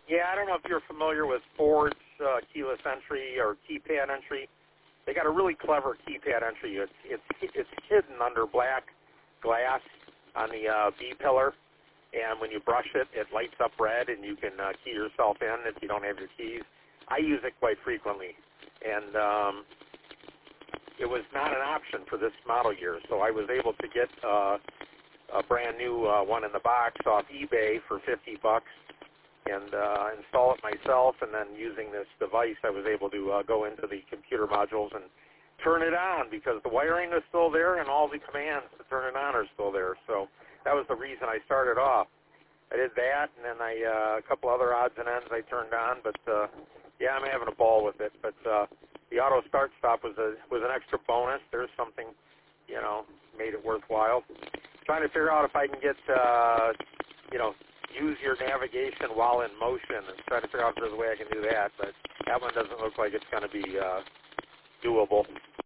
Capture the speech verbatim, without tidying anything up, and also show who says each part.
Speaker 1: Yeah, I don't know if you're familiar with Ford's uh, keyless entry or keypad entry. They got a really clever keypad entry. It's it's it's hidden under black glass on the uh, B pillar, and when you brush it, it lights up red, and you can uh, key yourself in if you don't have your keys. I use it quite frequently, and um, it was not an option for this model year, so I was able to get uh, a brand new uh, one in the box off eBay for fifty bucks. And uh, install it myself, and then using this device, I was able to uh, go into the computer modules and turn it on because the wiring is still there and all the commands to turn it on are still there. So that was the reason I started off. I did that, and then I uh, a couple other odds and ends I turned on. But uh, yeah, I'm having a ball with it. But uh, the auto start stop was a was an extra bonus. There's something, you know, made it worthwhile. Trying to figure out if I can get, uh, you know. use your navigation while in motion and try to figure out if there's a way I can do that, but that one doesn't look like it's going to be uh, doable.